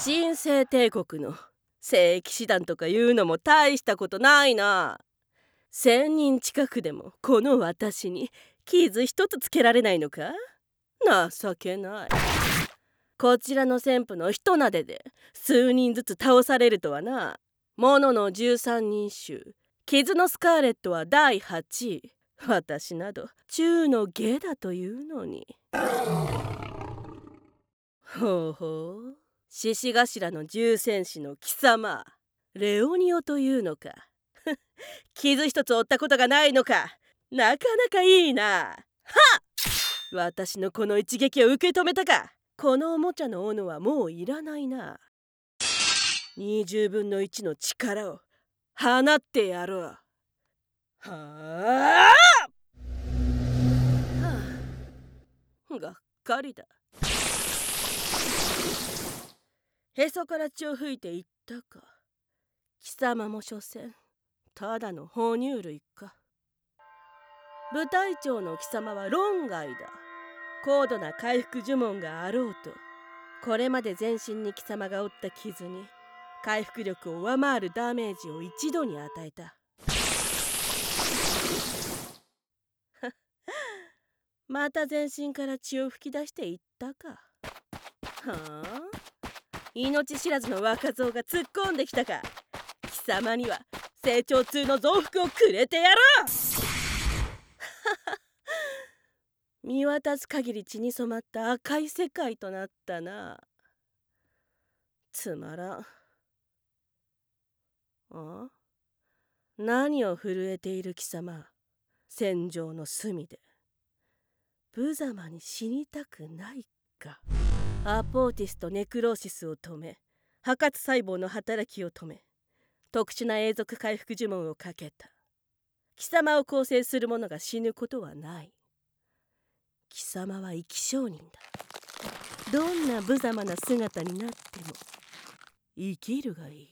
神聖帝国の聖騎士団とかいうのも大したことないな。1000人近くでもこの私に傷一つつけられないのか。情けない。こちらの旋風の一なでで数人ずつ倒されるとはな。モノの13人衆、傷のスカーレットは第8位。私など中の下だというのに。ほうほう、獅子頭の重戦士の貴様、レオニオというのか。傷一つ負ったことがないのか。なかなかいいな。はっ、私のこの一撃を受け止めたか。このおもちゃの斧はもういらないな。20分の1の力を放ってやろう。はあ、がっかりだ。へそから血を吹いていったか。貴様も所詮ただの哺乳類か。部隊長の貴様は論外だ。高度な回復呪文があろうと、これまで全身に貴様が負った傷に回復力を上回るダメージを一度に与えた。また全身から血を吹き出していったか。はあ、命知らずの若造が突っ込んできたか。貴様には成長痛の増幅をくれてやろう。見渡す限り血に染まった赤い世界となったな。つまらん。あ、何を震えている貴様。戦場の隅で無様に死にたくないか。アポーティスとネクローシスを止め、破活細胞の働きを止め、特殊な永続回復呪文をかけた。貴様を構成する者が死ぬことはない。貴様は生き証人だ。どんな無様な姿になっても生きるがいい。